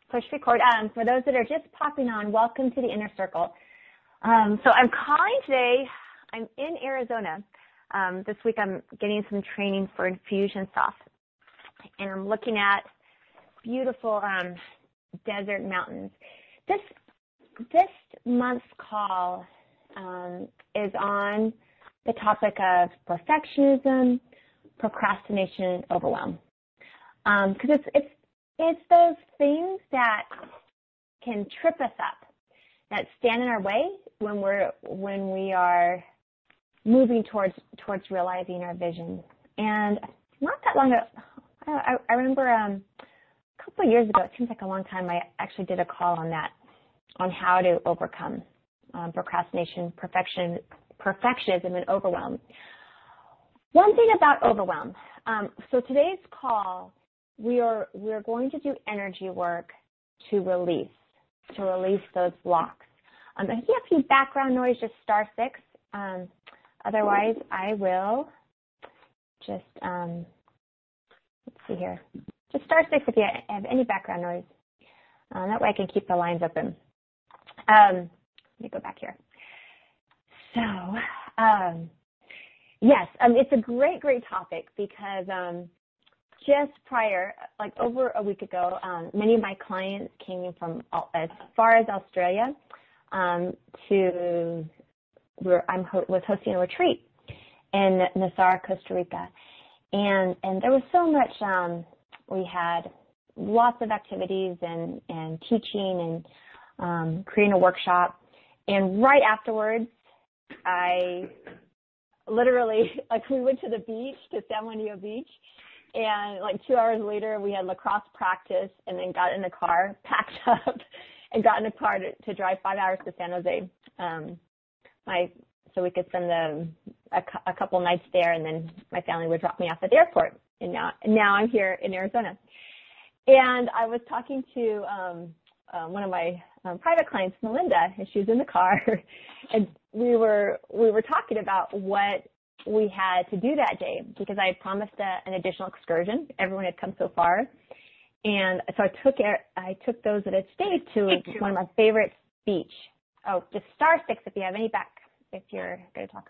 push record. For those that are just popping on, welcome to the Inner Circle. So I'm calling today. I'm in Arizona. This week I'm getting some training for Infusionsoft, and I'm looking at beautiful desert mountains. This month's call is on the topic of perfectionism, procrastination, and overwhelm. Because it's those things that can trip us up, that stand in our way when we are moving towards realizing our vision. And not that long ago, I remember a couple of years ago, it seems like a long time, I actually did a call on that, on how to overcome procrastination, perfectionism, and overwhelm. One thing about overwhelm. So today's call, we're going to do energy work to release those blocks. If you have any background noise, just *6. Otherwise, I will just, let's see here. Just *6 if you have any background noise. That way I can keep the lines open. Let me go back here. So, yes, it's a great topic because just prior, like over a week ago, many of my clients came in from as far as Australia to where I was hosting a retreat in Nassau, Costa Rica. And there was so much, we had lots of activities and teaching and creating a workshop. And right afterwards, I literally, we went to the beach, to San Juanillo Beach, and 2 hours later, we had lacrosse practice, and then got in the car, packed up, and got in the car to drive 5 hours to San Jose, so we could spend a couple nights there, and then my family would drop me off at the airport. And now I'm here in Arizona. And I was talking to one of my private clients, Melinda, and she was in the car, and we were talking about what we had to do that day, because I had promised an additional excursion. Everyone had come so far, and so I took those that had stayed to one of my favorite beach. Oh, just *6 if you have any if you're going to talk.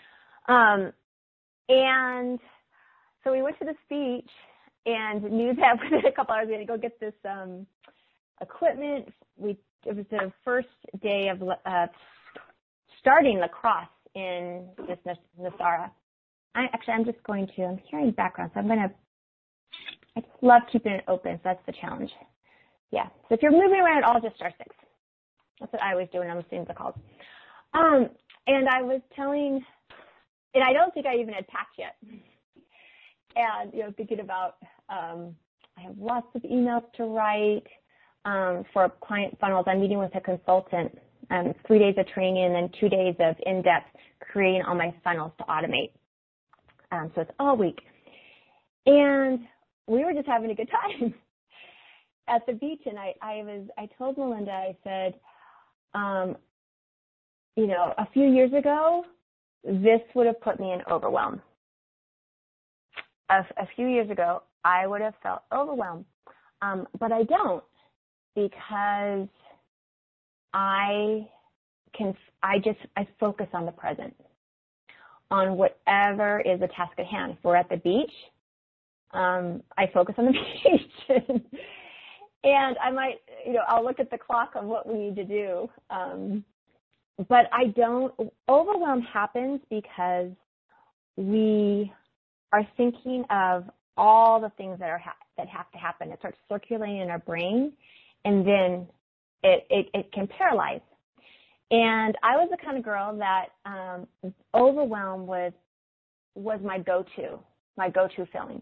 And so we went to this beach and knew that within a couple hours we had to go get this equipment. It was the first day of starting lacrosse in this Nassau. I'm just going to, I'm hearing background, so I just love keeping it open, so that's the challenge. Yeah, so if you're moving around at all, just *6. That's what I always do when I'm listening to the calls. And I was telling, and I don't think I even had packed yet. And, thinking about, I have lots of emails to write for client funnels. I'm meeting with a consultant, 3 days of training and then 2 days of in-depth creating all my funnels to automate. So it's all week. And we were just having a good time at the beach. And I told Melinda, I said, a few years ago, this would have put me in overwhelm. A few years ago, I would have felt overwhelmed, but I don't, because I focus on the present, on whatever is the task at hand. If we're at the beach, I focus on the beach, and I might, I'll look at the clock on what we need to do. But I don't. Overwhelm happens because we are thinking of all the things that have to happen. It starts circulating in our brain, and then it can paralyze. And I was the kind of girl that overwhelm was my go-to feeling.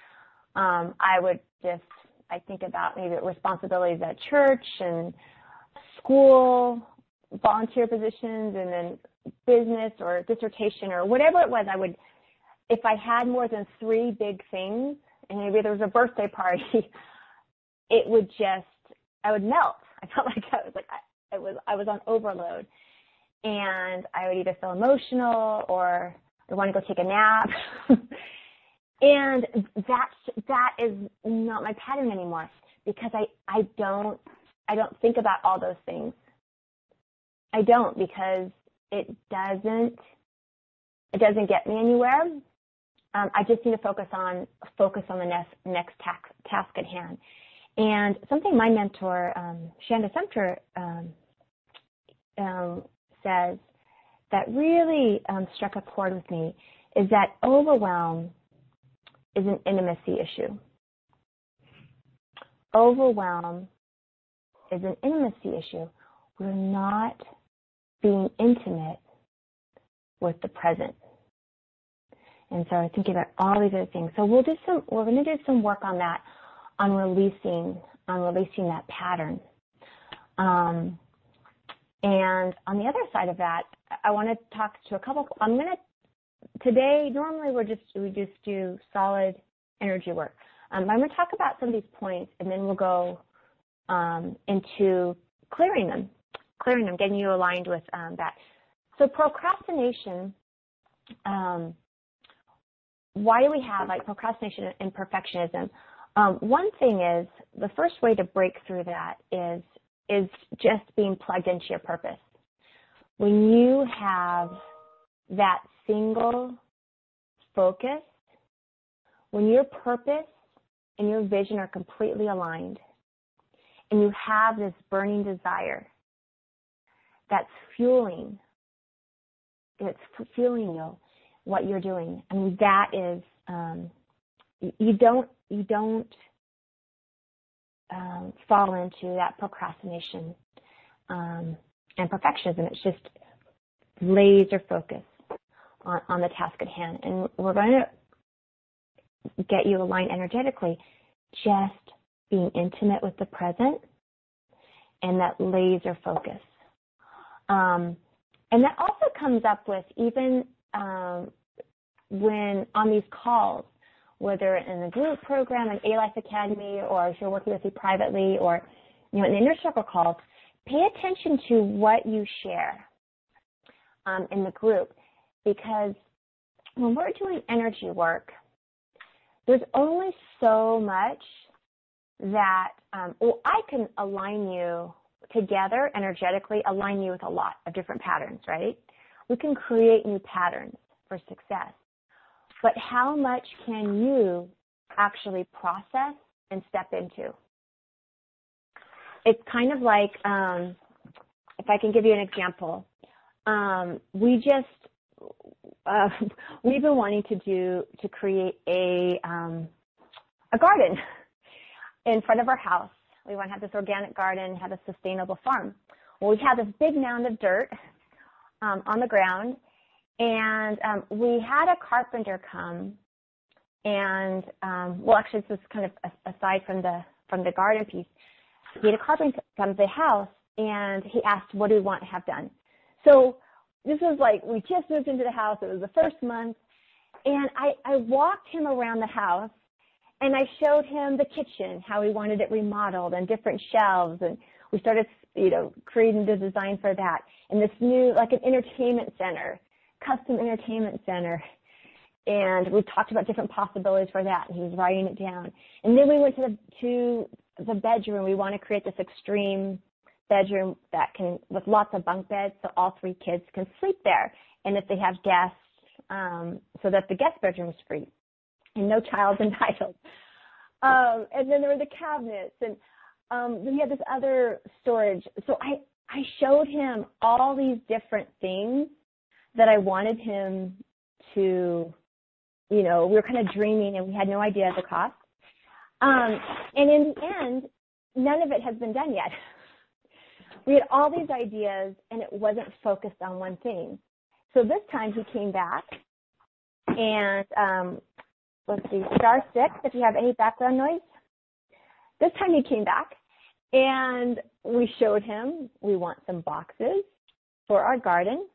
I think about maybe responsibilities at church and school, volunteer positions, and then business or dissertation or whatever it was. If I had more than 3 big things, and maybe there was a birthday party, I would melt. I felt like I was on overload, and I would either feel emotional or I want to go take a nap. And that is not my pattern anymore. because I don't think about all those things. I don't, because it doesn't get me anywhere. I just need to focus on the next task at hand. And something my mentor, Shanda Sumter, says that really struck a chord with me is that overwhelm is an intimacy issue. Overwhelm is an intimacy issue. We're not being intimate with the present. And so I was thinking about all these other things. So we're going to do some work on that, on releasing that pattern. And on the other side of that, I want to talk to a couple. Today, normally we just do solid energy work. I'm going to talk about some of these points, and then we'll go into clearing them, getting you aligned with that. So procrastination, why do we have like procrastination and perfectionism? One thing is, the first way to break through that is just being plugged into your purpose. When you have that single focus, when your purpose and your vision are completely aligned, and you have this burning desire that's fueling you, what you're doing. I mean, that is, you don't fall into that procrastination and perfectionism. It's just laser focus on the task at hand. And we're going to get you aligned energetically, just being intimate with the present and that laser focus. And that also comes up with even when on these calls, whether in the group program, in A-Life Academy, or if you're working with me privately, or in the Inner Circle calls, pay attention to what you share in the group, because when we're doing energy work, there's only so much that, I can align you together energetically, align you with a lot of different patterns, right? We can create new patterns for success. But how much can you actually process and step into? It's kind of like, if I can give you an example, we've been wanting to create a garden in front of our house. We want to have this organic garden, have a sustainable farm. Well, we have this big mound of dirt on the ground, and we had a carpenter come, and well, actually, this is kind of aside from the garden piece. He had a carpenter come to the house, and he asked, "What do we want to have done?" So this was like, we just moved into the house. It was the first month, and I walked him around the house, and I showed him the kitchen, how we wanted it remodeled, and different shelves, and we started, creating the design for that, and this new, like an entertainment center, custom entertainment center, and we talked about different possibilities for that, and he was writing it down. And then we went to the bedroom. We want to create this extreme bedroom with lots of bunk beds, so all three kids can sleep there, and if they have guests, so that the guest bedroom is free and no child's entitled. And then there were the cabinets, and then we had this other storage. So I showed him all these different things that I wanted him to, we were kind of dreaming, and we had no idea of the cost. And in the end, none of it has been done yet. We had all these ideas, and it wasn't focused on one thing. So this time he came back, and let's see, star 6, if you have any background noise. This time he came back, and we showed him we want some boxes for our garden.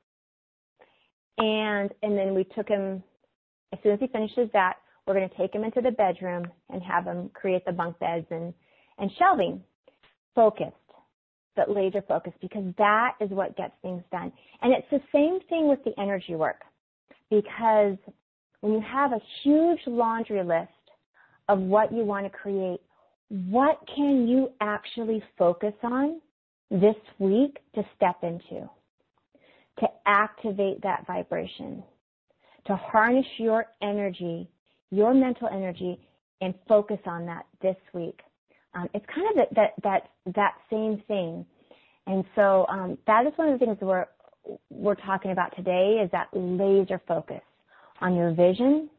And then we took him, as soon as he finishes that, we're going to take him into the bedroom and have him create the bunk beds and shelving. Focused, but laser focused, because that is what gets things done. And it's the same thing with the energy work, because when you have a huge laundry list of what you want to create, what can you actually focus on this week to step into, to activate that vibration, to harness your energy, your mental energy, and focus on that this week. It's kind of that same thing. And so that is one of the things we're talking about today, is that laser focus on your vision,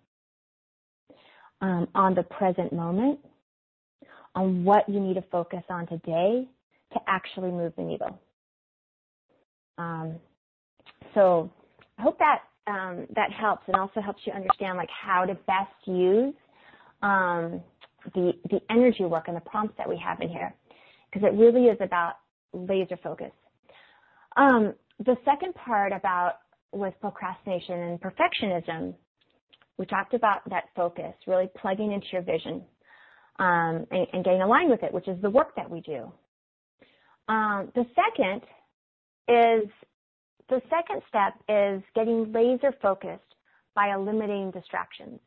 on the present moment, on what you need to focus on today to actually move the needle. So I hope that that helps, and also helps you understand like how to best use the energy work and the prompts that we have in here, because it really is about laser focus. The second part was procrastination and perfectionism. We talked about that focus, really plugging into your vision and getting aligned with it, which is the work that we do. The second step is getting laser focused by eliminating distractions.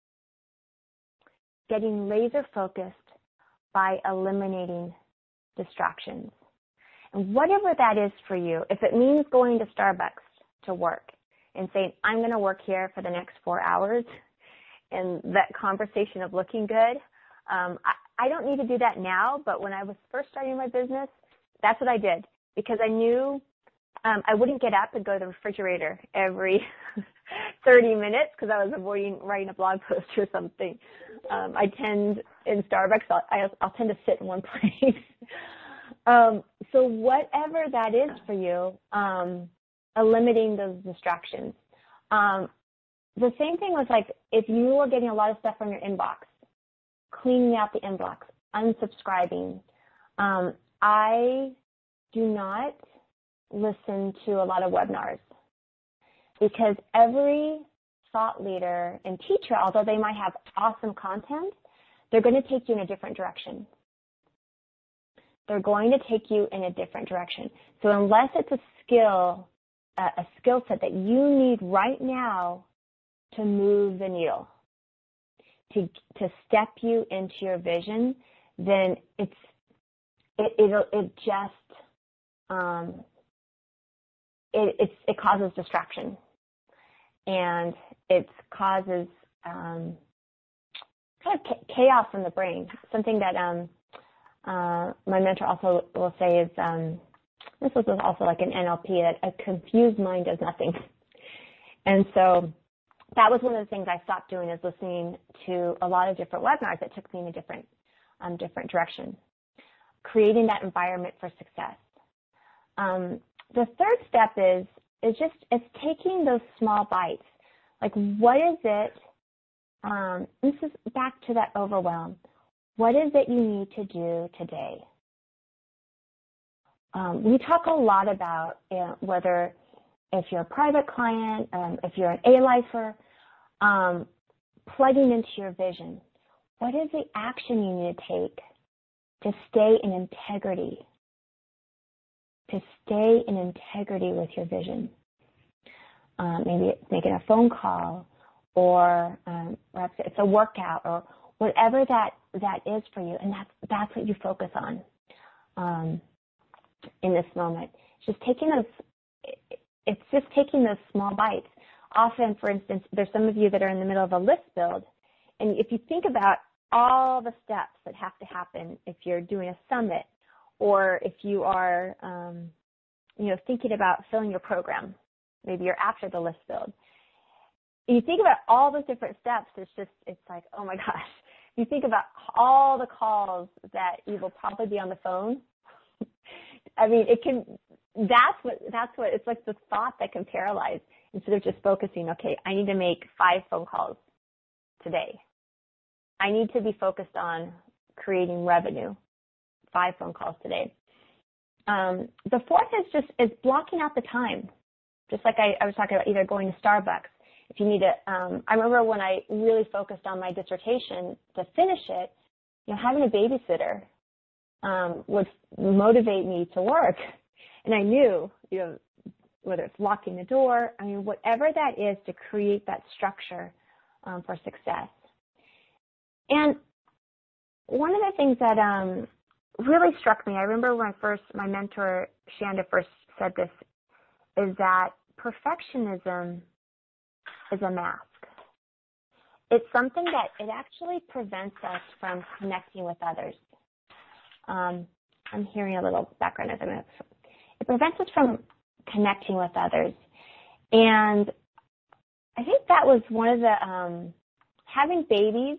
Getting laser focused by eliminating distractions. And whatever that is for you, if it means going to Starbucks to work and saying, I'm going to work here for the next 4 hours, and that conversation of looking good, I don't need to do that now, but when I was first starting my business, that's what I did, because I knew I wouldn't get up and go to the refrigerator every 30 minutes because I was avoiding writing a blog post or something. I tend, in Starbucks, I'll tend to sit in one place. So whatever that is for you, eliminating those distractions. The same thing was like, if you are getting a lot of stuff from your inbox, cleaning out the inbox, unsubscribing. I do not listen to a lot of webinars, because every thought leader and teacher, although they might have awesome content, they're going to take you in a different direction. They're going to take you in a different direction. So unless it's a skill set that you need right now to move the needle, to step you into your vision, then it causes distraction, and it causes kind of chaos in the brain. Something that my mentor also will say is, this was also like an NLP, that a confused mind does nothing. And so that was one of the things I stopped doing, is listening to a lot of different webinars that took me in a different direction. Creating that environment for success. The third step is taking those small bites. Like, what is it? This is back to that overwhelm. What is it you need to do today? We talk a lot about whether if you're a private client, if you're an A-lifer, plugging into your vision. What is the action you need to take to stay in integrity? To stay in integrity with your vision. Maybe it's making a phone call, or perhaps it's a workout, or whatever that is for you, and that's what you focus on in this moment. It's just taking those small bites. Often, for instance, there's some of you that are in the middle of a list build, and if you think about all the steps that have to happen if you're doing a summit, or if you are, thinking about filling your program, maybe you're after the list build. You think about all those different steps, it's like, oh my gosh. You think about all the calls that you will probably be on the phone. I mean, that's what, it's like the thought that can paralyze, instead of just focusing, okay, I need to make 5 phone calls today. I need to be focused on creating revenue, 5 phone calls today. The fourth is blocking out the time. Just like I was talking about, either going to Starbucks. If you need to, I remember when I really focused on my dissertation to finish it, having a babysitter would motivate me to work. And I knew, whether it's locking the door, whatever that is to create that structure for success. And one of the things that really struck me, I remember when my mentor, Shanda, first said this, is that perfectionism is a mask. It's something that it actually prevents us from connecting with others. I'm hearing a little background as it prevents us from connecting with others. And I think that was one of the, having babies,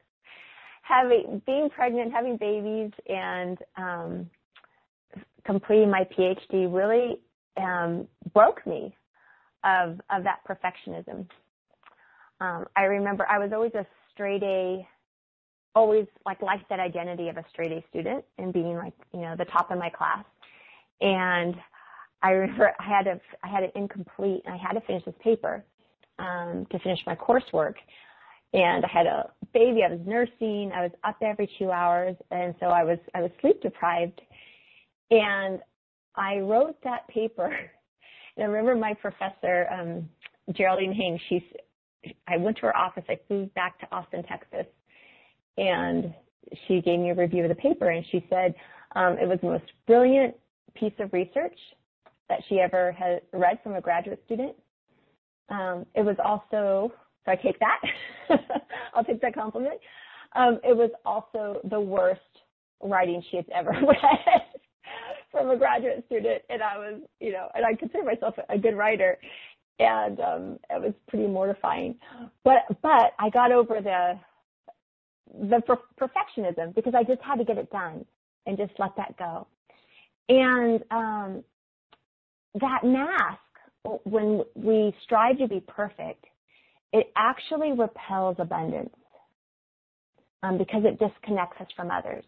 being pregnant, having babies, and completing my PhD really broke me of that perfectionism. I remember I was always a straight A, always like that identity of a straight A student and being like, the top of my class. And I remember I had it incomplete and I had to finish this paper to finish my coursework. And I had a baby, I was nursing, I was up every 2 hours, and so I was sleep deprived. And I wrote that paper. And I remember my professor, Geraldine Haynes, I went to her office, I flew back to Austin, Texas, and she gave me a review of the paper, and she said it was the most brilliant piece of research that she ever had read from a graduate student. It was also, so I take that, I'll take that compliment. It was also the worst writing she had ever read from a graduate student, and I was, and I consider myself a good writer, and it was pretty mortifying. But I got over the perfectionism because I just had to get it done and just let that go. And that mask, when we strive to be perfect, it actually repels abundance because it disconnects us from others.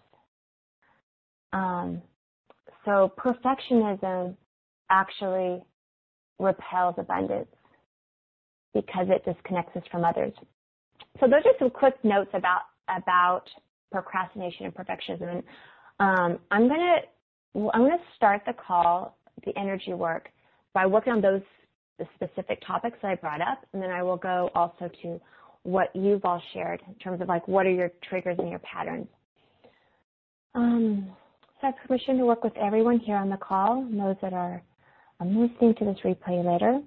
So perfectionism actually repels abundance because it disconnects us from others. So those are some quick notes about procrastination and perfectionism. I'm gonna start the call, the energy work, by working on the specific topics that I brought up, and then I will go also to what you've all shared in terms of what are your triggers and your patterns. So I have permission to work with everyone here on the call, and those that are listening to this replay later.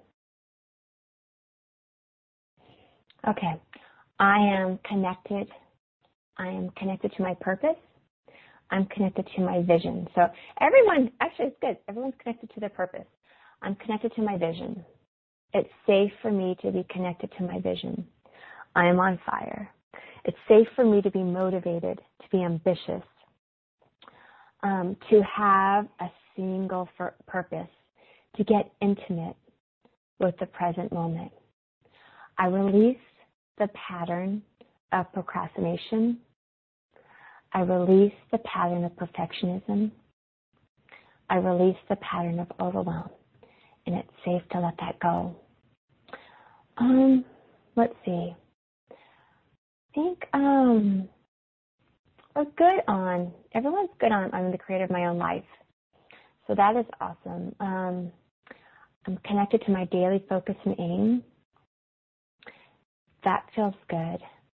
Okay, I am connected. I am connected to my purpose. I'm connected to my vision. So everyone, actually it's good, everyone's connected to their purpose. I'm connected to my vision. It's safe for me to be connected to my vision. I am on fire. It's safe for me to be motivated, to be ambitious, to have a single purpose, to get intimate with the present moment. I release the pattern of procrastination. I release the pattern of perfectionism. I release the pattern of overwhelm, and it's safe to let that go. Let's see. I think we're good on, everyone's good on I'm the creator of my own life. So that is awesome. I'm connected to my daily focus and aim. That feels good.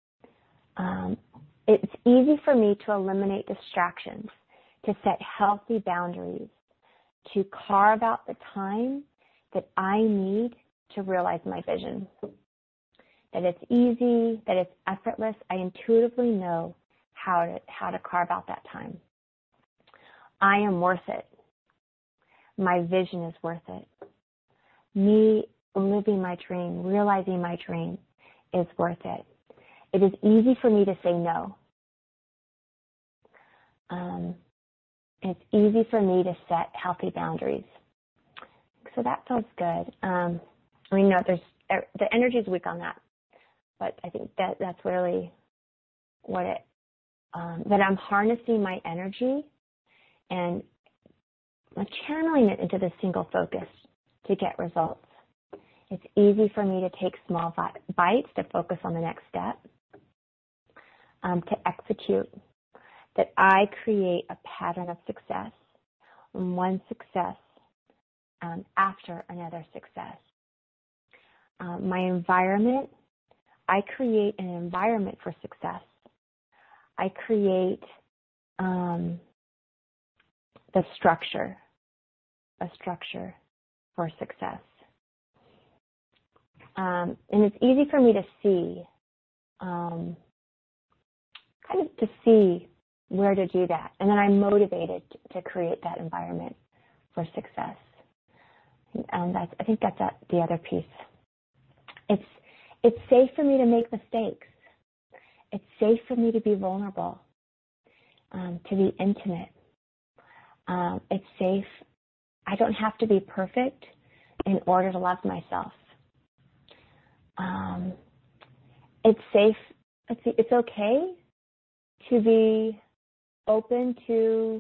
It's easy for me to eliminate distractions, to set healthy boundaries, to carve out the time that I need to realize my vision. That it's easy, that it's effortless. I intuitively know how to carve out that time. I am worth it. My vision is worth it. Me living my dream, realizing my dream is worth it. It is easy for me to say no. It's easy for me to set healthy boundaries. So that feels good. The energy is weak on that, but I think that's really what that I'm harnessing my energy and I'm channeling it into the single focus to get results. It's easy for me to take small bites to focus on the next step, to execute, that I create a pattern of success, one success after another success. My environment, I create an environment for success. I create the structure, a structure for success. And it's easy for me to see, kind of to see where to do that. And then I'm motivated to create that environment for success. I think that's the other piece. It's safe for me to make mistakes. It's safe for me to be vulnerable, to be intimate. It's safe. I don't have to be perfect in order to love myself. It's safe. It's okay to be open to,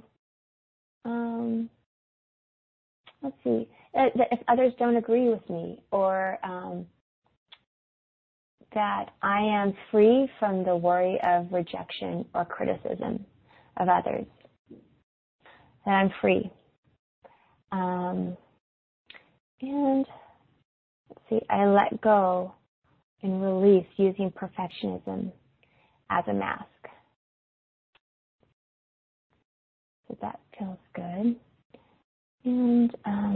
if others don't agree with me, or that I am free from the worry of rejection or criticism of others, that I'm free. And I let go and release using perfectionism as a mask. So that feels good. And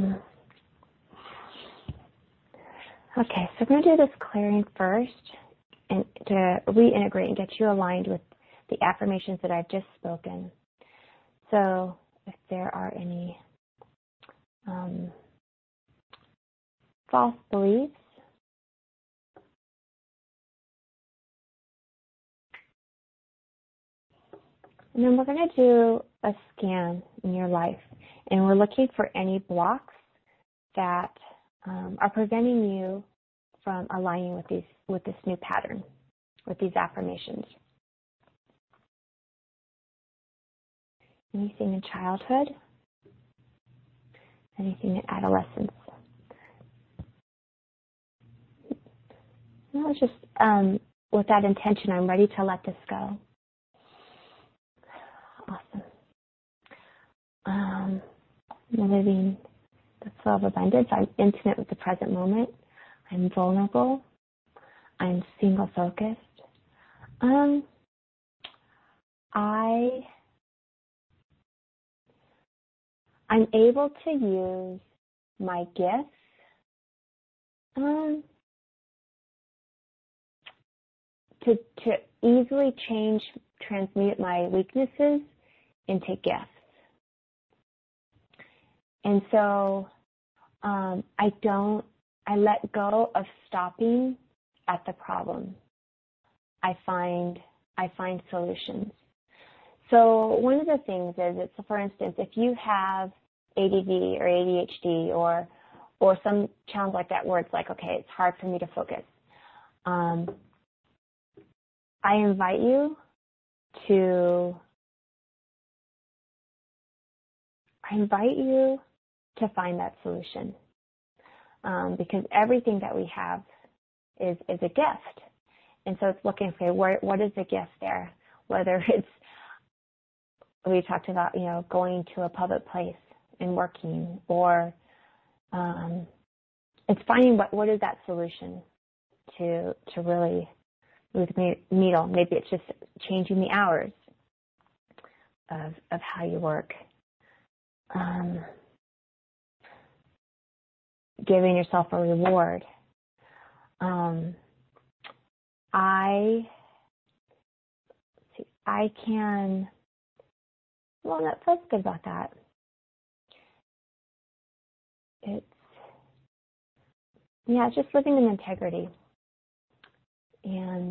okay, so we're going to do this clearing first, and to reintegrate and get you aligned with the affirmations that I've just spoken. So if there are any false beliefs, and then we're going to do a scan in your life, and we're looking for any blocks that are preventing you from aligning with this new pattern, with these affirmations. Anything in childhood, anything in adolescence. And it's just with that intention, I'm ready to let this go. Awesome. Living the flow of abundance. I'm intimate with the present moment. I'm vulnerable. I'm single focused. I'm able to use my gifts to easily transmute my weaknesses into gifts. And so I let go of stopping at the problem. I find solutions. So one of the things is, for instance, if you have ADD or ADHD or some challenge like that where it's like, okay, it's hard for me to focus, I invite you to find that solution, because everything that we have is a gift. And so it's looking for what is the gift there, whether it's, we talked about, going to a public place and working, or it's finding what is that solution to really move the needle. Maybe it's just changing the hours of how you work. Giving yourself a reward. I can, well, that feels good about that. It's just living in integrity. And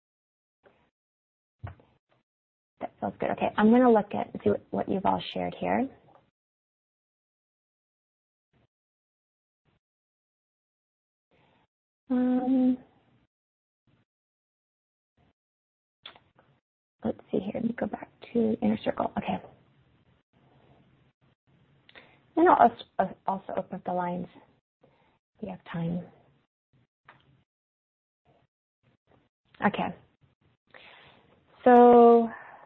that feels good. Okay, I'm going to look at and see what you've all shared here. Let's see here. Let me go back to Inner Circle. Okay. Then I'll also open up the lines if you have time. Okay. So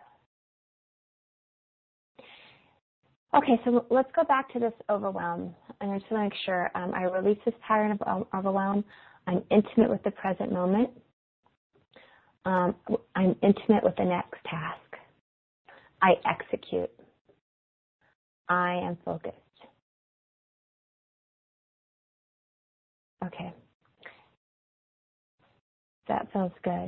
let's go back to this overwhelm. And I just want to make sure I release this pattern of overwhelm. I'm intimate with the present moment. I'm intimate with the next task. I execute. I am focused. Okay. That feels good.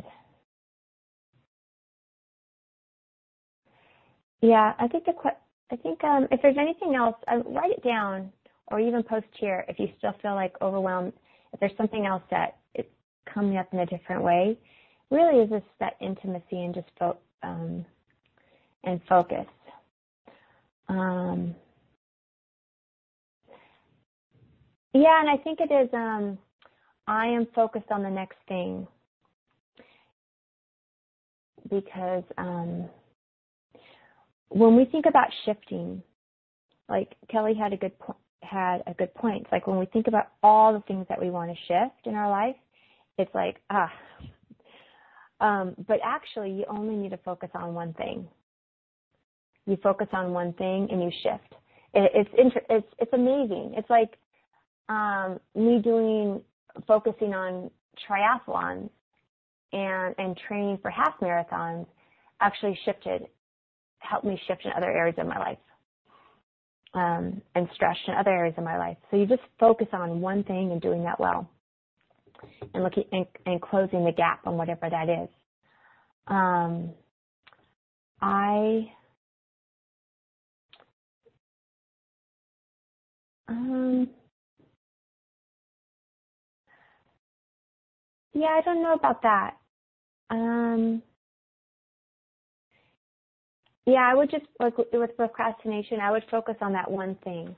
Yeah, I think if there's anything else, write it down or even post here if you still feel like overwhelmed. If there's something else that it's coming up in a different way, really is just that intimacy and just and focus. Yeah, and I think it is. I am focused on the next thing because when we think about shifting, like Kelly had a good point. It's like when we think about all the things that we want to shift in our life, it's like but actually, you only need to focus on one thing. You focus on one thing and you shift. It's amazing. It's like me focusing on triathlons and training for half marathons actually helped me shift in other areas of my life, and stretch in other areas of my life. So you just focus on one thing and doing that well, and looking and closing the gap on whatever that is. Yeah, I don't know about that. Yeah, I would just, like with procrastination, I would focus on that one thing.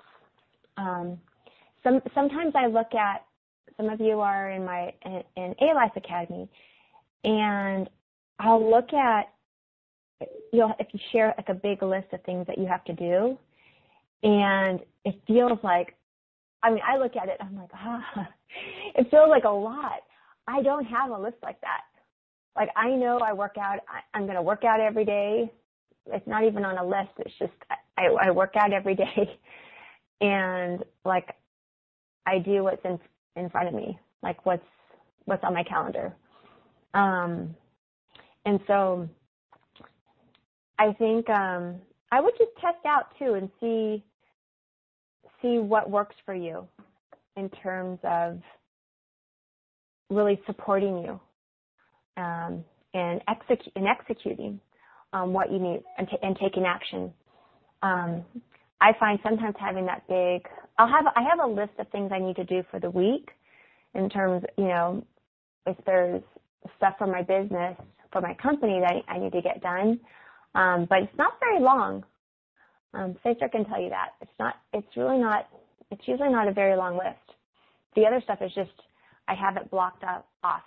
Sometimes I look at, some of you are in A-Life Academy, and I'll look at, if you share like a big list of things that you have to do, and it feels like, I look at it, I'm like, it feels like a lot. I don't have a list like that. Like, I know I work out, I'm going to work out every day. It's not even on a list. It's just, I work out every day, and like, I do what's in front of me, like what's on my calendar. And so I think I would just test out too and see what works for you in terms of really supporting you and executing what you need and taking action. I find sometimes having that big, I have a list of things I need to do for the week in terms, if there's stuff for my business, for my company that I need to get done. But it's not very long. Sasha can tell you that. It's usually not a very long list. The other stuff is just, I have it blocked off.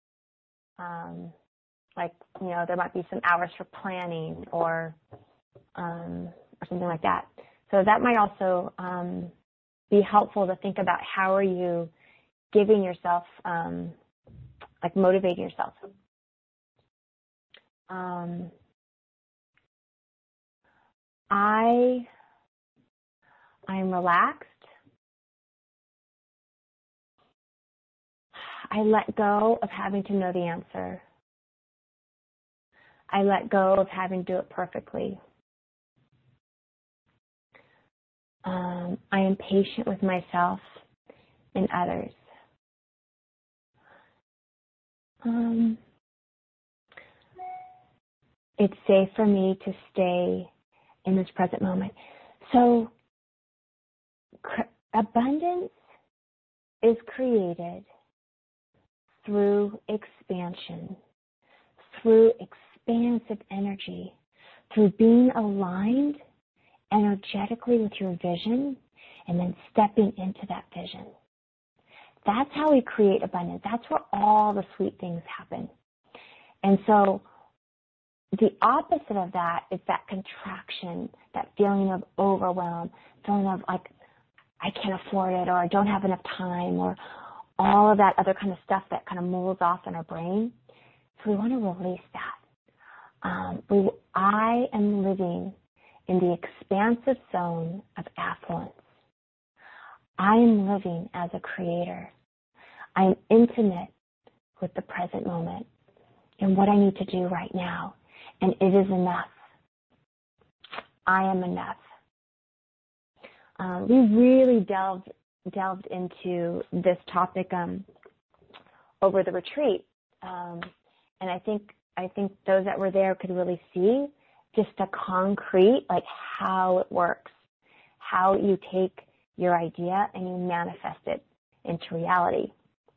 There might be some hours for planning or something like that. So that might also be helpful to think about how are you giving yourself, motivating yourself. I'm relaxed. I let go of having to know the answer. I let go of having to do it perfectly. I am patient with myself and others. It's safe for me to stay in this present moment. So abundance is created through expansion, through expansive energy, through being aligned energetically with your vision and then stepping into that vision. That's how we create abundance. That's where all the sweet things happen. And so the opposite of that is that contraction, that feeling of overwhelm, feeling of like, I can't afford it, or I don't have enough time, or all of that other kind of stuff that kind of molds off in our brain. So we want to release that. I am living in the expansive zone of affluence. I am living as a creator. I am intimate with the present moment and what I need to do right now. And it is enough. I am enough. We really delved into this topic over the retreat, and I think those that were there could really see just a concrete, like how it works, how you take your idea and you manifest it into reality.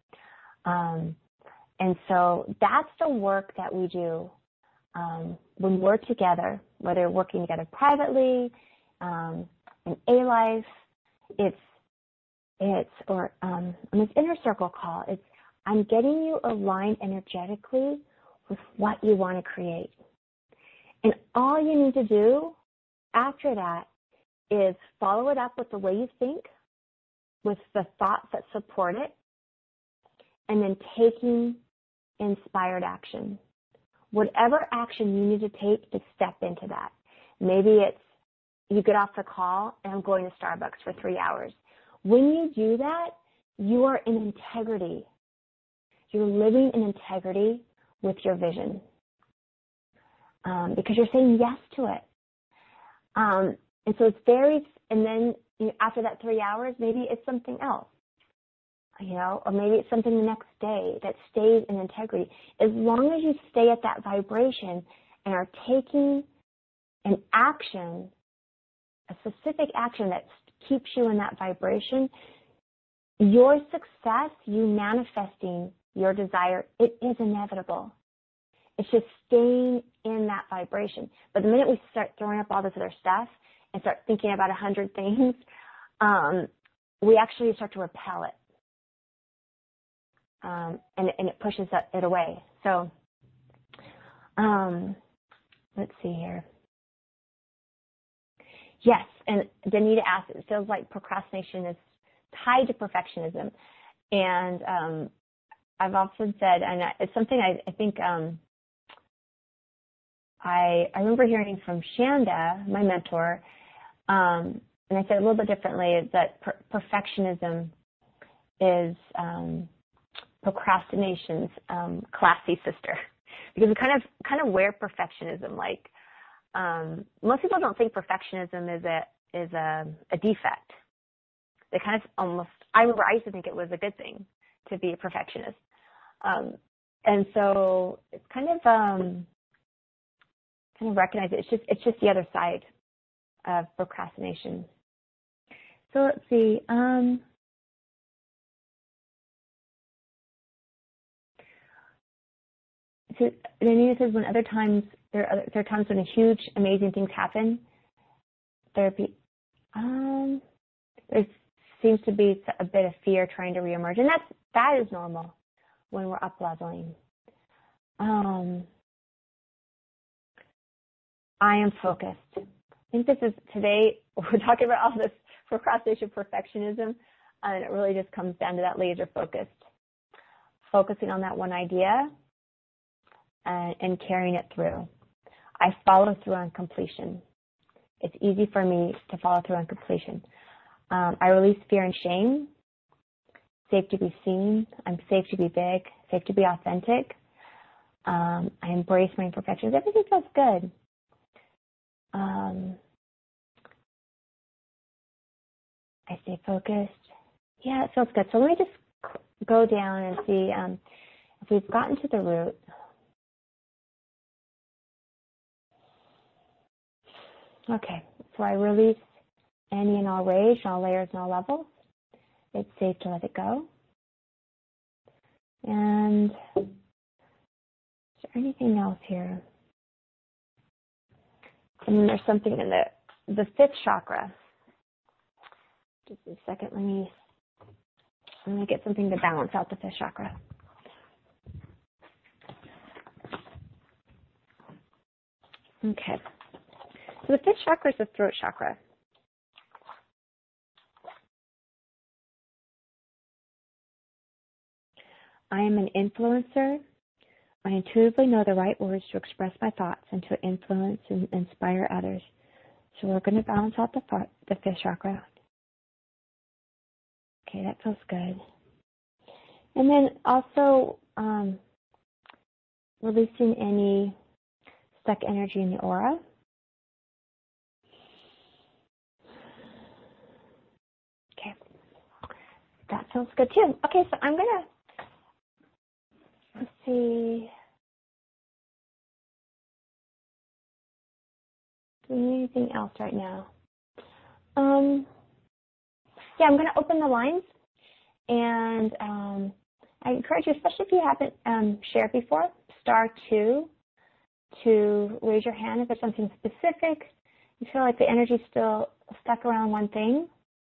And so that's the work that we do when we're together, whether working together privately, in A-Life, it's on this inner circle call, it's I'm getting you aligned energetically with what you want to create. And all you need to do after that is follow it up with the way you think, with the thoughts that support it, and then taking inspired action. Whatever action you need to take to step into that. Maybe it's you get off the call and I'm going to Starbucks for 3 hours. When you do that, you are in integrity. You're living in integrity with your vision because you're saying yes to it. And so it's and then after that 3 hours, maybe it's something else, or maybe it's something the next day that stays in integrity. As long as you stay at that vibration and are taking an action, a specific action that keeps you in that vibration, your success, you manifesting your desire, it is inevitable. It's just staying in that vibration. But the minute we start throwing up all this other stuff and start thinking about 100 things, we actually start to repel it. And it pushes it away. So let's see here. Yes, and Danita asked, it feels like procrastination is tied to perfectionism. And I've often said, and it's something I think I remember hearing from Shanda, my mentor, and I said it a little bit differently, is that perfectionism is procrastination's classy sister, because we kind of wear perfectionism like. Most people don't think perfectionism is a defect. They kind of almost, I remember I used to think it was a good thing to be a perfectionist. And so it's kind of recognize it. It's just the other side of procrastination. So let's see. So Anita says when other times there are times when huge, amazing things happen. There seems to be a bit of fear trying to reemerge, and that is normal when we're up leveling. I am focused. I think this is today we're talking about all this procrastination, perfectionism, and it really just comes down to that laser focusing on that one idea and carrying it through. I follow through on completion. It's easy for me to follow through on completion. I release fear and shame. Safe to be seen. I'm safe to be big. Safe to be authentic. I embrace my imperfections. Everything feels good. I stay focused. Yeah, it feels good. So let me just go down and see if we've gotten to the root. Okay, so I release any and all rage, all layers and all levels. It's safe to let it go. And is there anything else here? And then there's something in the fifth chakra. Just a second, let me get something to balance out the fifth chakra. Okay. So the fifth chakra is the throat chakra. I am an influencer. I intuitively know the right words to express my thoughts and to influence and inspire others. So we're going to balance out the fifth chakra. Okay, that feels good. And then also releasing any stuck energy in the aura. sounds good too. Okay, so I'm gonna, let's see. Do we need anything else right now? Yeah, I'm gonna open the lines, and I encourage you, especially if you haven't shared before, *2 to raise your hand if there's something specific. You feel like the energy's still stuck around one thing.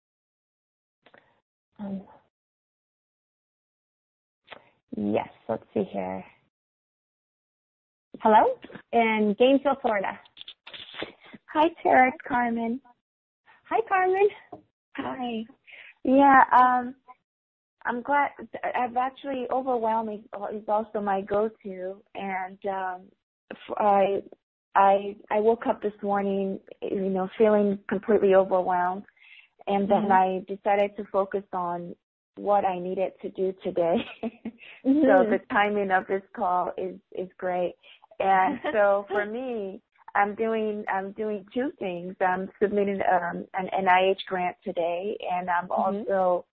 Yes, let's see here. Hello? In Gainesville, Florida. Hi, Tara. It's Carmen. Hi, Carmen. Hi. Yeah, I'm glad. I've actually overwhelming is also my go-to, and I woke up this morning, feeling completely overwhelmed, and then I decided to focus on what I needed to do today. So the timing of this call is great. And so for me, I'm doing two things. I'm submitting an NIH grant today, and I'm also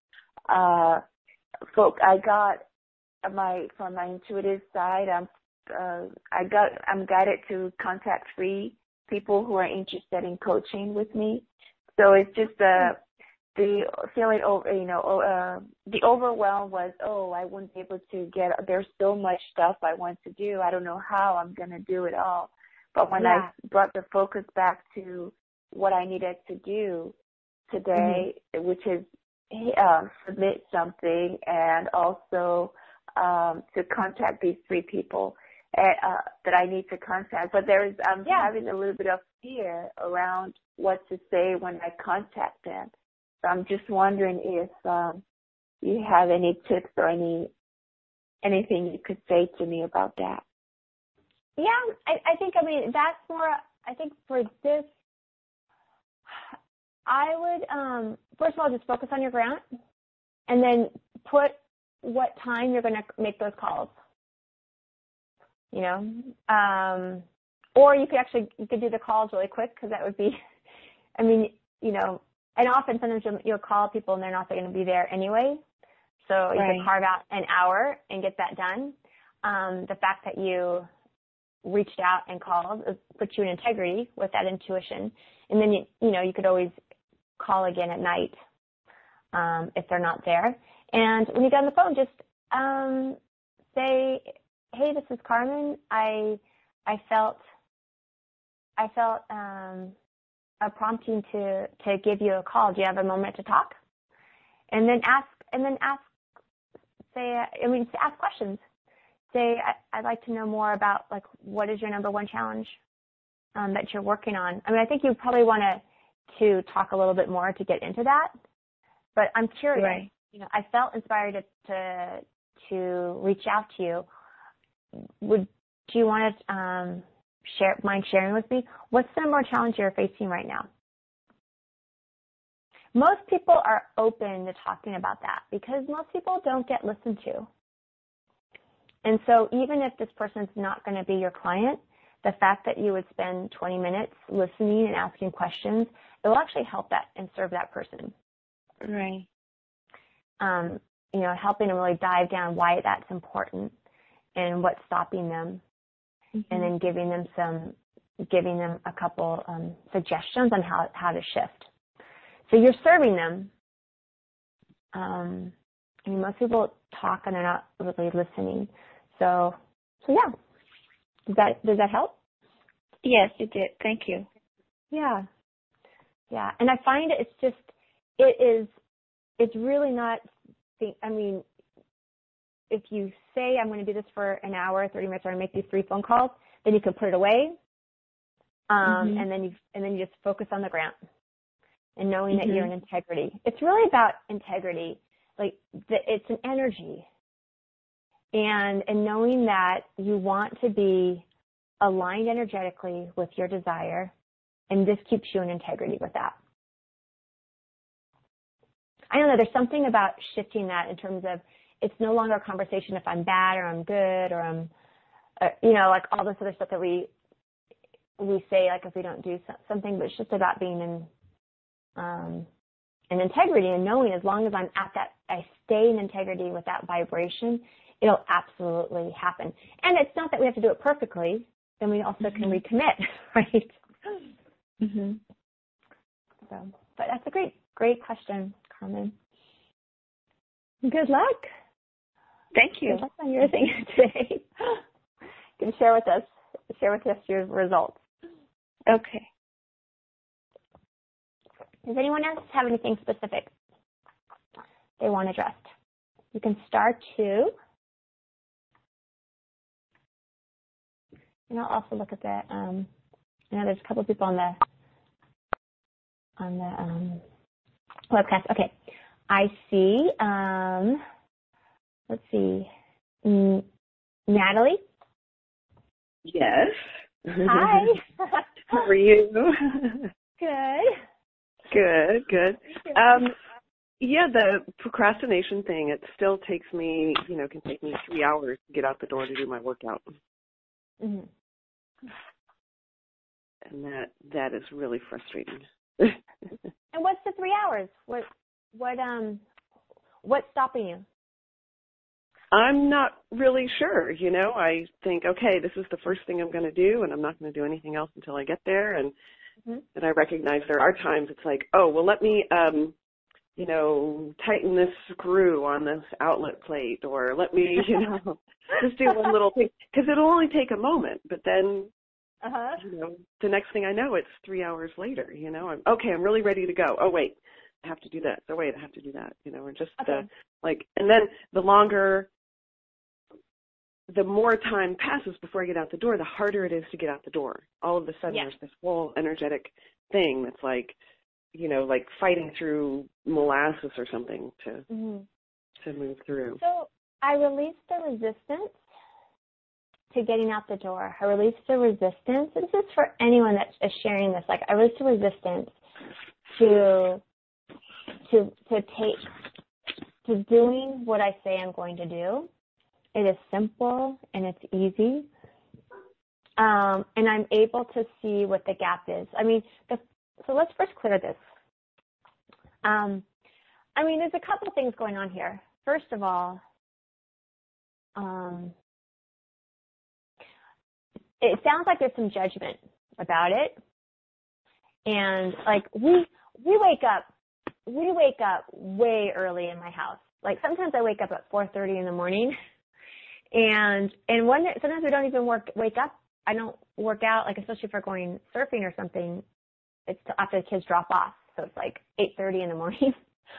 I got from my intuitive side. I'm guided to contact 3 people who are interested in coaching with me. So it's just the feeling the overwhelm was, I wouldn't be able to there's so much stuff I want to do. I don't know how I'm going to do it all. But when I brought the focus back to what I needed to do today, which is submit something and also to contact these 3 people that I need to contact. But I'm having a little bit of fear around what to say when I contact them. So I'm just wondering if you have any tips or anything you could say to me about that. Yeah, I think, that's more, I think for this, I would, first of all, just focus on your grant and then put what time you're going to make those calls, or you could do the calls really quick, because that would be, and often sometimes you'll call people and they're not going to be there anyway. So you can carve out an hour and get that done. The fact that you reached out and called puts you in integrity with that intuition. And then, you could always call again at night if they're not there. And when you get on the phone, just say, hey, this is Carmen. I felt a prompting to give you a call. Do you have a moment to talk? And then ask questions. Say, I'd like to know more about, what is your number one challenge that you're working on? I think you probably want to talk a little bit more to get into that, but I'm curious. Right. I felt inspired to reach out to you. Do you want to mind sharing with me? What's the number one challenge you're facing right now? Most people are open to talking about that because most people don't get listened to. And so even if this person's not going to be your client, the fact that you would spend 20 minutes listening and asking questions, it will actually help that and serve that person. Right. Helping them really dive down why that's important and what's stopping them, and then giving them a couple suggestions on how to shift. So you're serving them. Most people talk and they're not really listening. So yeah. Does that help? Yes, it did. Thank you. Yeah. Yeah. And I find it's really not, if you say I'm going to do this for an hour, 30 minutes, or make these 3 phone calls, then you can put it away. And then you just focus on the grant and knowing that you're in integrity. It's really about integrity. It's an energy. And knowing that you want to be aligned energetically with your desire, and this keeps you in integrity with that. I don't know, there's something about shifting that in terms of it's no longer a conversation if I'm bad or I'm good or I'm, all this other stuff that we say, if we don't do something, but it's just about being in and integrity, and knowing as long as I'm at that, I stay in integrity with that vibration, it'll absolutely happen. And it's not that we have to do it perfectly. Then we also can recommit, right? Mm-hmm. So, but that's a great question, Carmen. Good luck. Thank you. Good luck on your thing today. You can share with us your results. Okay. Does anyone else have anything specific they want addressed? You can star 2. And I'll also look at the, I know there's a couple of people on the webcast. Okay. I see, let's see, Natalie? Yes. Hi. How are you? Good. Good. Yeah, the procrastination thing, it still takes me, can take me 3 hours to get out the door to do my workout. Mm-hmm. And that is really frustrating. And what's the 3 hours? What's stopping you? I'm not really sure, I think, okay, this is the first thing I'm going to do, and I'm not going to do anything else until I get there. And and I recognize there are times it's like, oh, well, let me, tighten this screw on this outlet plate, or let me, just do one little thing, because it'll only take a moment. But then, the next thing I know, it's 3 hours later. I'm really ready to go. Oh, wait, I have to do that. Oh, wait, I have to do that. Or just and then the more time passes before I get out the door, the harder it is to get out the door. All of a sudden, there's this whole energetic thing that's like fighting through molasses or something to move through. So I release the resistance to getting out the door. I release the resistance. This is for anyone that is sharing this. Like, I release the resistance to doing what I say I'm going to do. It is simple and it's easy. And I'm able to see what the gap is. So let's first clear this. There's a couple things going on here. First of all, it sounds like there's some judgment about it. And we wake up way early in my house. Like, sometimes I wake up at 4:30 in the morning. And sometimes we don't even wake up. I don't work out, especially if we're going surfing or something. It's after the kids drop off, so it's 8:30 in the morning.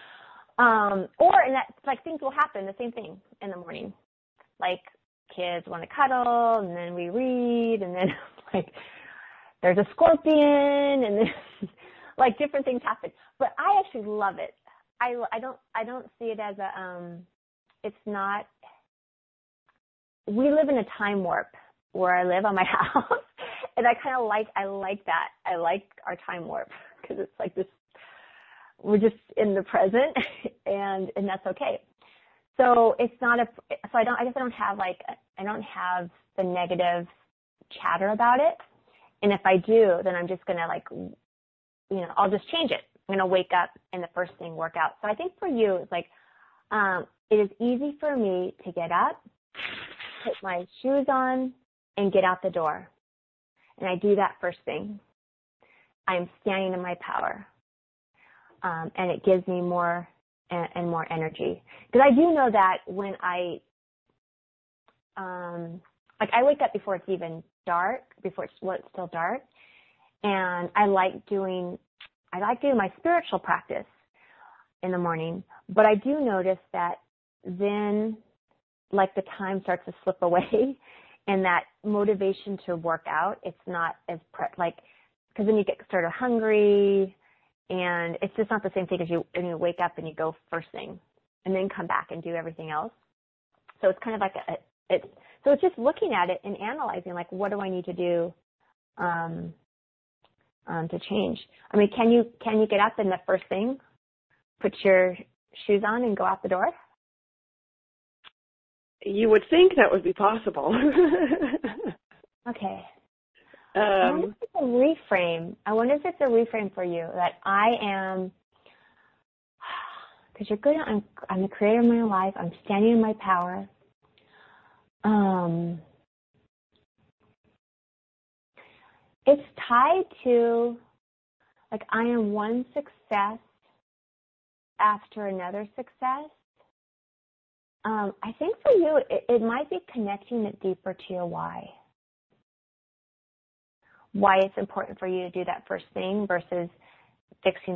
Things will happen, the same thing in the morning. Kids want to cuddle, and then we read, and then there's a scorpion, and then different things happen. But I actually love it. I don't see it as it's not. We live in a time warp where I live on my house, and I like that. I like our time warp because it's this, we're just in the present, and that's okay. So I don't have the negative chatter about it. And if I do, then I'm just going to I'll just change it. I'm going to wake up and the first thing work out. So I think for you, it's it is easy for me to get up, put my shoes on, and get out the door. And I do that first thing. I'm standing in my power. And it gives me more and more energy. Because I do know that when I wake up before it's even dark, before it's still dark, and I like doing my spiritual practice in the morning. But I do notice that then, the time starts to slip away, and that motivation to work out, it's not as because then you get sort of hungry. And it's just not the same thing as you wake up and you go first thing and then come back and do everything else. So it's kind of so it's just looking at it and analyzing, what do I need to do to change? Can you get up and the first thing, put your shoes on and go out the door? You would think that would be possible. Okay. I wonder if it's a reframe. For you that I am because you're good. I'm the creator of my life. I'm standing in my power. It's tied to, like, I am one success after another success. I think for you, it might be connecting it deeper to your why. Why it's important for you to do that first thing versus fixing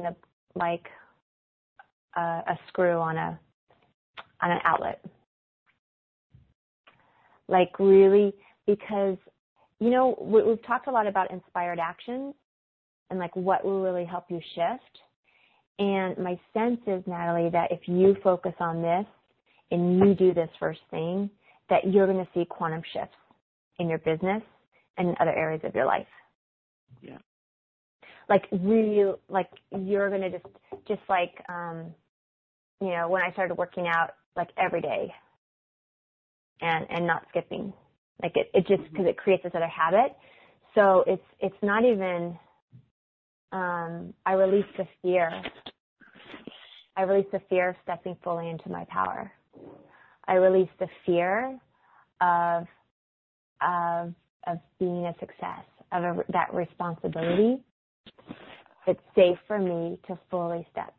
a screw on an outlet. Like, really, because, you know, we've talked a lot about inspired actions and, like, what will really help you shift. And my sense is, Natalie, that if you focus on this and you do this first thing, that you're going to see quantum shifts in your business and in other areas of your life. Yeah. Like, really, like, you're going to just like, you know, when I started working out, like, every day and not skipping, like, it just, because it creates this other habit. So it's not even, I release the fear. I release the fear of stepping fully into my power. I release the fear of being a success, that responsibility. It's safe for me to fully step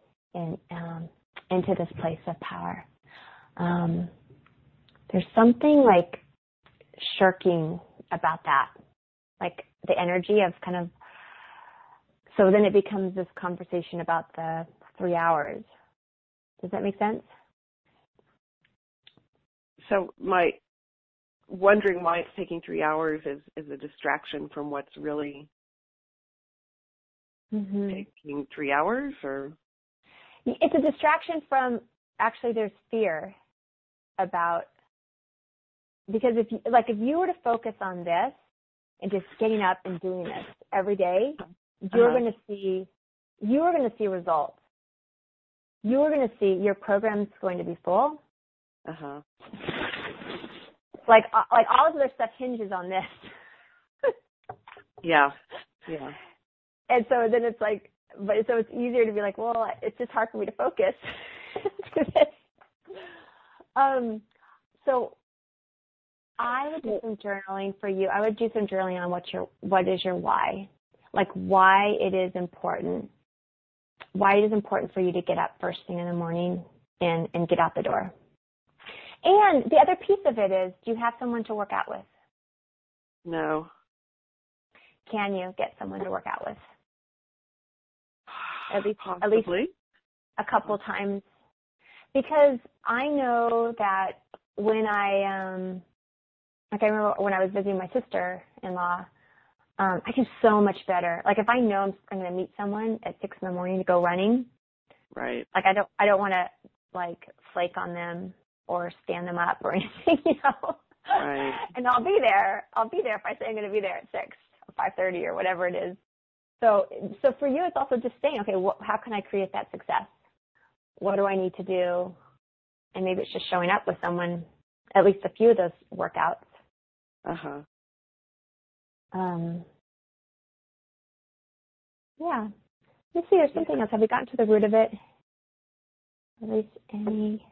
into this place of power. There's something like shirking about that, like the energy of kind of, so then it becomes this conversation about the 3 hours. Does that make sense? So my wondering why it's taking 3 hours is a distraction from what's really taking 3 hours, or? It's a distraction from, actually there's fear about, because if you were to focus on this and just getting up and doing this every day, you're going to see results. You're going to see your program's going to be full. Like all of their stuff hinges on this. Yeah. And so then it's like, so it's easier to be like, well, it's just hard for me to focus. So I would do some journaling for you. I would do some journaling on what is your why, like why it is important. Why it is important for you to get up first thing in the morning and get out the door. And the other piece of it is, do you have someone to work out with? No. Can you get someone to work out with? At least a couple times. Because I know that when I remember when I was visiting my sister-in-law, I do so much better. Like, if I know I'm going to meet someone at 6 in the morning to go running, right? Like, I don't want to, like, flake on them or stand them up or anything, you know. Right. And I'll be there if I say I'm going to be there at 6 or 5:30 or whatever it is. So for you, it's also just saying, okay, how can I create that success? What do I need to do? And maybe it's just showing up with someone, at least a few of those workouts. Yeah. Let's see, there's something else. Have we gotten to the root of it? Release any.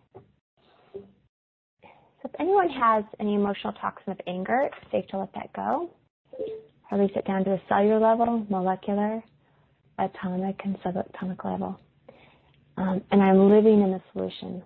So if anyone has any emotional toxin of anger, it's safe to let that go. Release it down to a cellular level, molecular, atomic, and subatomic level. And I'm living in the solution.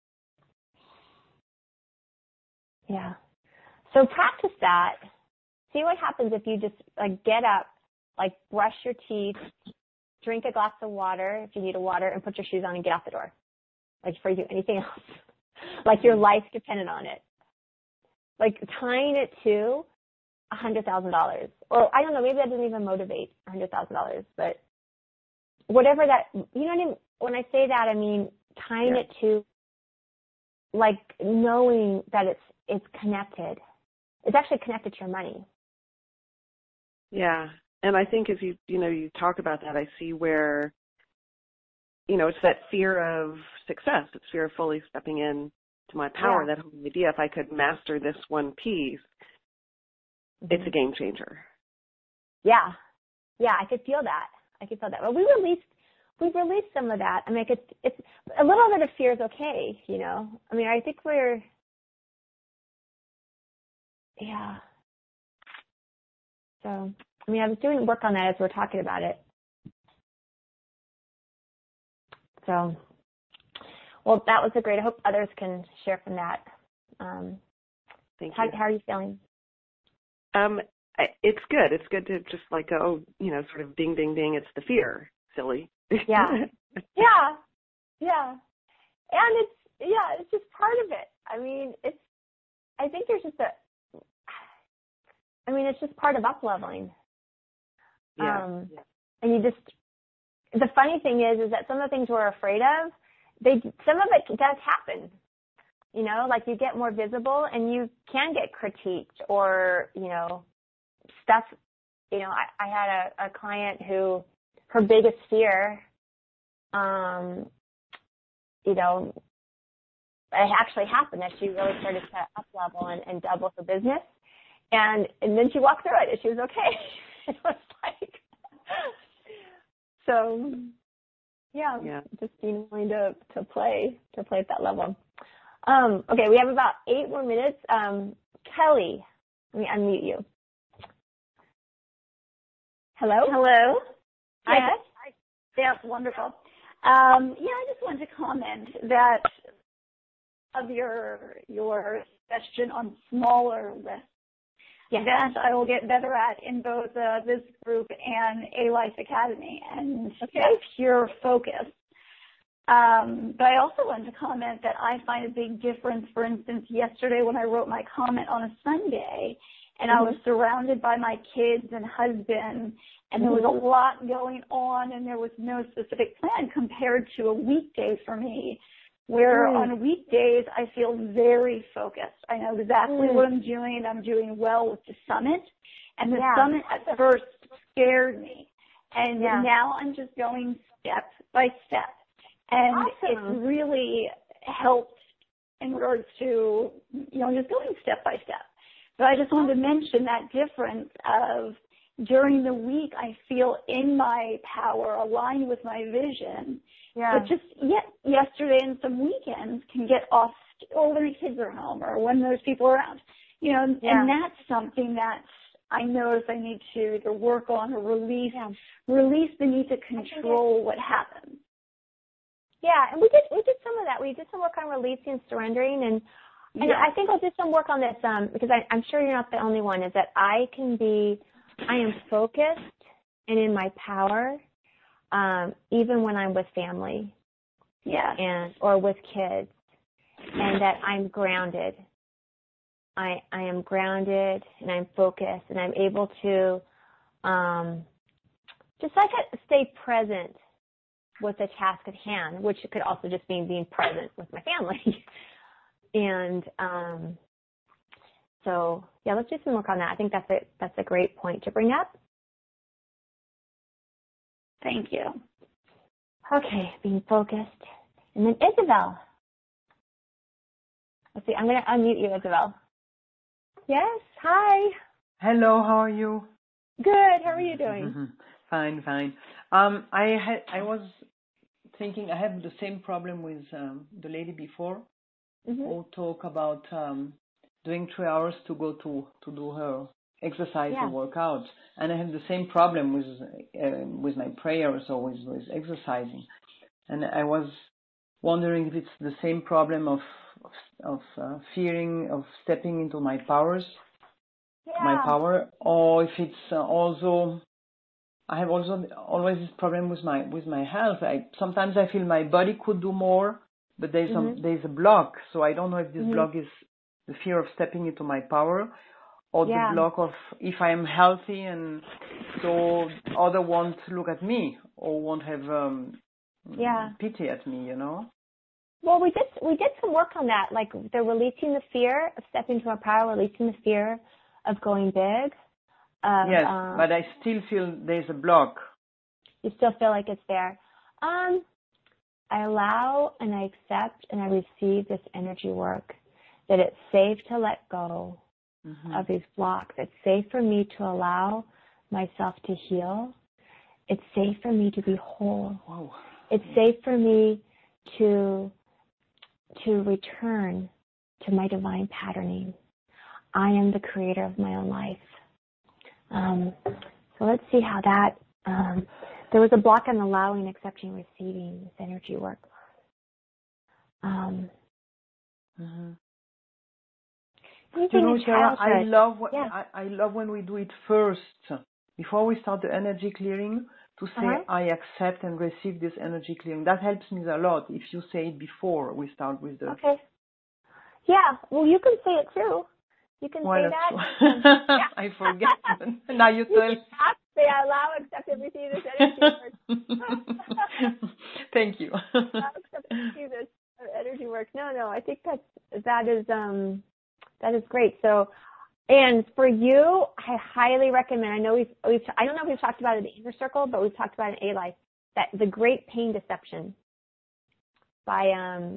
Yeah. So practice that. See what happens if you just, like, get up, like, brush your teeth, drink a glass of water if you need a water, and put your shoes on and get out the door. Like, before you do anything else. Like, your life's dependent on it. Like, tying it to $100,000. Or, I don't know, maybe that doesn't even motivate $100,000. But whatever that, you know what I mean? When I say that, I mean tying it to, like, knowing that it's connected. It's actually connected to your money. Yeah. And I think as you talk about that, I see where, it's that fear of success. It's fear of fully stepping in to my power, that whole idea. If I could master this one piece, it's a game changer. Yeah. Yeah, I could feel that. Well, we we've released some of that. I mean, it's a little bit of fear is okay, you know. I mean, I think yeah. So, I mean, I was doing work on that as we're talking about it. So, well, that was great. I hope others can share from that. Thank you. How are you feeling? It's good. It's good to just like go, you know, sort of ding, ding, ding. It's the fear. Silly. Yeah. Yeah. And it's just part of it. I mean, I think there's just it's just part of up-leveling. Yeah. And the funny thing is that some of the things we're afraid of, some of it does happen. You know, like you get more visible and you can get critiqued or, you know, stuff. You know, I had a client who her biggest fear, you know, it actually happened that she really started to up level and double her business. And then she walked through it and she was okay. It was like, so yeah, just being willing to play at that level. Okay, we have about 8 more minutes. Kelly, let me unmute you. Hello? Hello. Yes. Yeah, wonderful. I just wanted to comment that of your suggestion on smaller lists, that I will get better at in both this group and A Life Academy, and pure focus. But I also wanted to comment that I find a big difference, for instance, yesterday when I wrote my comment on a Sunday, and I was surrounded by my kids and husband, and there was a lot going on, and there was no specific plan compared to a weekday for me, where on weekdays I feel very focused. I know exactly what I'm doing. I'm doing well with the summit, and the summit at first scared me, and now I'm just going step by step. And it's really helped in regards to, just going step by step. But I just wanted to mention that difference of during the week I feel in my power, aligned with my vision. Yeah. But just yesterday and some weekends can get off, or when the kids are home or when there's people around. And that's something that I notice I need to either work on or release the need to control what happens. Yeah, and we did some of that. We did some work on releasing and surrendering, and I think I'll do some work on this because I'm sure you're not the only one, is that I am focused and in my power even when I'm with family or with kids, and that I'm grounded. I am grounded and I'm focused and I'm able to just like stay present with the task at hand, which could also just mean being present with my family. And so let's do some work on that. I think that's a great point to bring up. Thank you. Okay, being focused. And then Isabel. Let's see, I'm going to unmute you, Isabel. Yes, hi. Hello, how are you? Good, how are you doing? Fine. I was thinking I have the same problem with the lady before who talk about doing 3 hours to go to do her exercise or workout, and I have the same problem with my prayers or with exercising, and I was wondering if it's the same problem of fearing of stepping into my powers, my power, or if it's also. I have also always this problem with my health. Sometimes I feel my body could do more, but there's a block. So I don't know if this block is the fear of stepping into my power, or the block of if I am healthy and so others won't look at me or won't have pity at me, Well, we did some work on that, like the releasing the fear of stepping into our power, releasing the fear of going big. Yes, but I still feel there's a block. You still feel like it's there. I allow and I accept and I receive this energy work, that it's safe to let go of these blocks. It's safe for me to allow myself to heal. It's safe for me to be whole. Wow. It's safe for me to return to my divine patterning. I am the creator of my own life. So let's see how that, there was a block on allowing, accepting, receiving this energy work. You know, Sarah, I love when we do it first, before we start the energy clearing, to say, I accept and receive this energy clearing. That helps me a lot if you say it before we start with the... Okay. Yeah, well, you can say it too. You can say that. I forget. Now you tell. Say, I allow, accept, and receive this energy work. Thank you. Allow, accept, and receive this energy work. No, I think that is great. So, and for you, I highly recommend. I know I don't know if we've talked about it in the Inner Circle, but we've talked about it in A-Life. That The Great Pain Deception by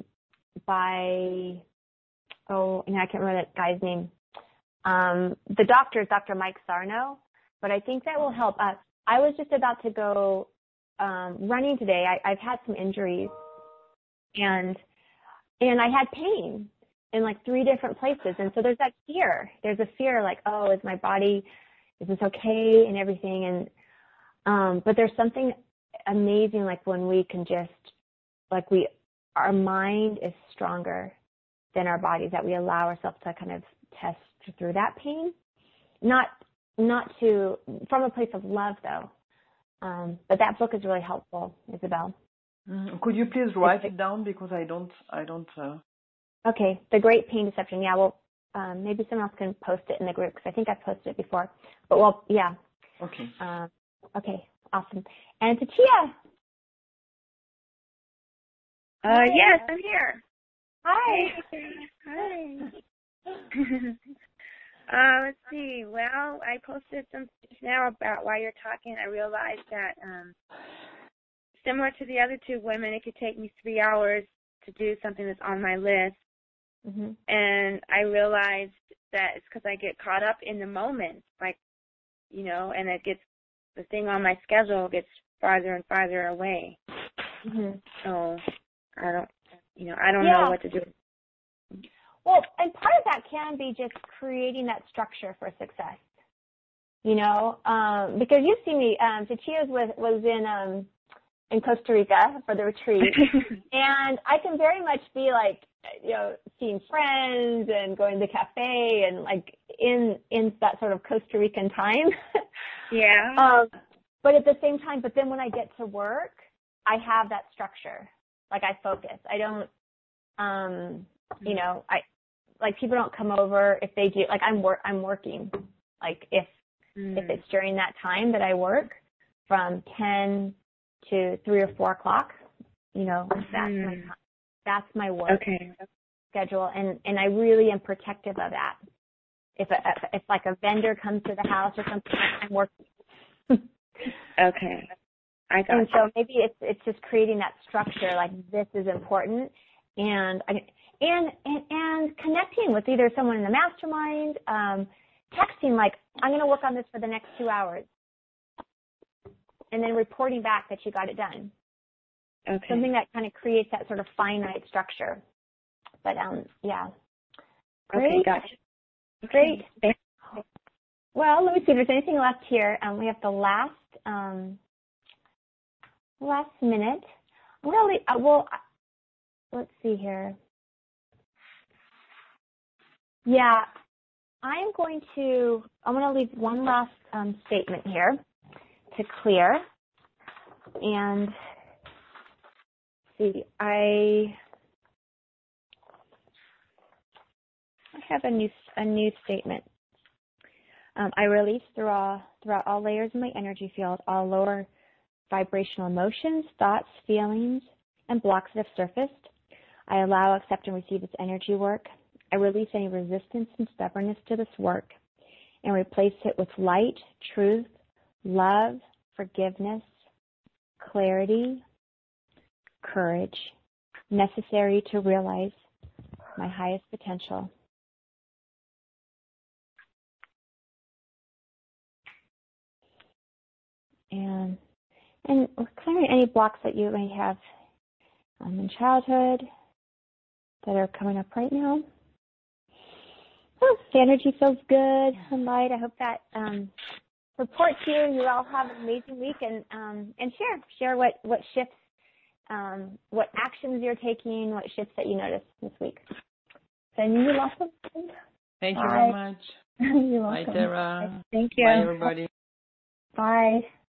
I can't remember that guy's name. The doctor is Dr. Mike Sarno, but I think that will help us. I was just about to go running today. I've had some injuries, and I had pain in like 3 different places. And so there's that fear. There's a fear like, oh, is this okay and everything? And but there's something amazing like when we can just our mind is stronger than our bodies, that we allow ourselves to kind of test through that pain, not from a place of love though. But that book is really helpful, Isabel. Could you please write it down, because I don't. Okay, The Great Pain Deception. Yeah, well, maybe someone else can post it in the group, because I think I've posted it before. But yeah. Okay. Okay, awesome. And Tatia. Yes, I'm here. Hi. Hi. Let's see. Well, I posted some stuff now about while you're talking. I realized that similar to the other 2 women, it could take me 3 hours to do something that's on my list. Mm-hmm. And I realized that it's because I get caught up in the moment, like, and the thing on my schedule gets farther and farther away. Mm-hmm. So I don't know what to do. Well, and part of that can be just creating that structure for success. Because you've seen me. Tatia was in Costa Rica for the retreat, and I can very much be like, seeing friends and going to the cafe and like in that sort of Costa Rican time. Yeah. But at the same time, then when I get to work, I have that structure. Like I focus. I don't, people don't come over if they do. Like I'm working. Like if it's during that time that I work from 10 to 3 or 4 o'clock, that's my time. That's my work schedule, and I really am protective of that. If like a vendor comes to the house or something, I'm working. Okay. And so maybe it's just creating that structure, like this is important, and connecting with either someone in the mastermind, texting like, I'm going to work on this for the next 2 hours, and then reporting back that you got it done. Okay. Something that kind of creates that sort of finite structure. But yeah. Great. Okay, gotcha. Great. Okay. Well, let me see if there's anything left here. We have the last minute. I'm going to let's see here. Yeah, I'm going to leave one last statement here to clear. And see, I have a new statement. I release throughout all layers of my energy field all lower vibrational emotions, thoughts, feelings, and blocks that have surfaced. I allow, accept, and receive this energy work. I release any resistance and stubbornness to this work and replace it with light, truth, love, forgiveness, clarity, courage, necessary to realize my highest potential. And And clearing any blocks that you may have in childhood that are coming up right now. Oh, the energy feels good and light. I hope that supports you. You all have an amazing week, and share what shifts, what actions you're taking, what shifts that you noticed this week. Sending you lots of love. Thank you very much. You're welcome. Bye, Tara. Thank you. Bye, everybody. Bye.